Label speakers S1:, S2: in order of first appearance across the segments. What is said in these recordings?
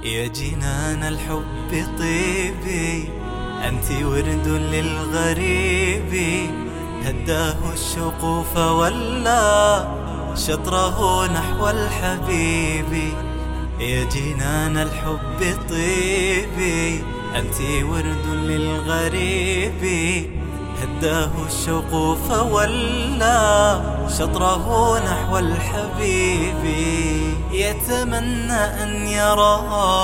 S1: يا جنان الحب طيبي، أنت ورد للغريب هداه الشوق فولى شطره نحو الحبيب. يا جنان الحب طيبي، أنت ورد للغريب هداه الشوق فولى شطره نحو الحبيب. يتمنى أن يرى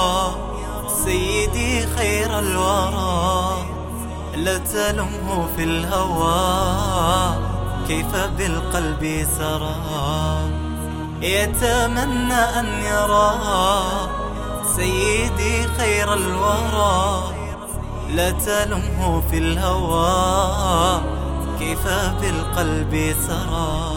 S1: سيدي خير الورى، لا تلمه في الهوى كيف بالقلب سرى. يتمنى أن يرى سيدي خير الورى، لا تلمه في الهوى كيف بالقلب سرى.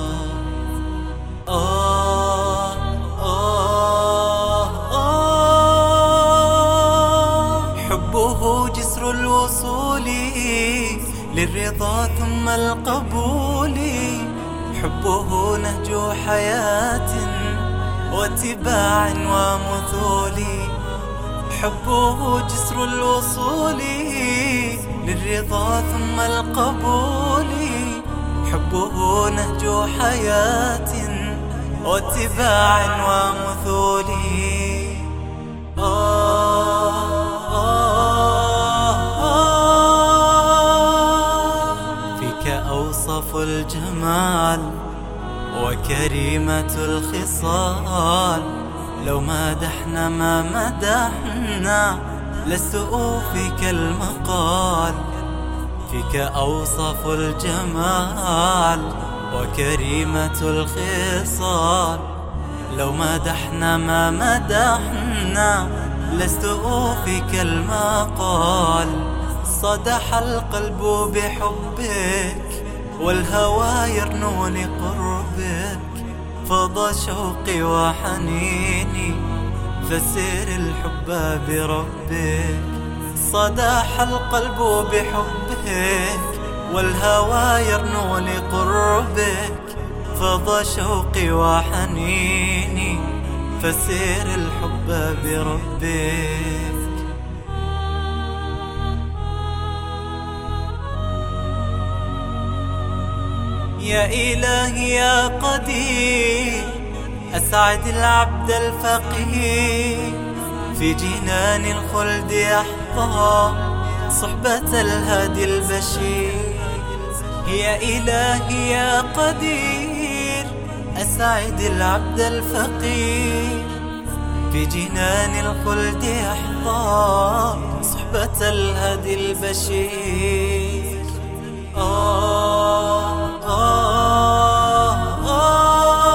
S1: حبه جسر الوصول للرضا ثم القبول، حبه نهج حياة واتباع ومثول، حبه جسر الوصول للرضا ثم القبول، حبه نهج حياة واتباع ومثول. فيك أوصف الجمال وكريمة الخصال، لو مدحنا ما مدحنا لست أوفيك المقال. فيك أوصف الجمال وكريمة الخصال، لو مدحنا ما مدحنا لست أوفيك المقال. صدح القلب بحبك والهوى يرنو لقربك، فضى شوقي وحنيني فسر الحب بربك. صدح القلب بحبك والهوى يرنو لقربك، فضى شوقي وحنيني فسر الحب بربك. يا إلهي يا قدير، أسعد العبد الفقير في جنان الخلد يحظى صحبة الهادي البشير. يا إلهي يا قدير، أسعد العبد الفقير في جنان الخلد يحظى صحبة الهادي البشير.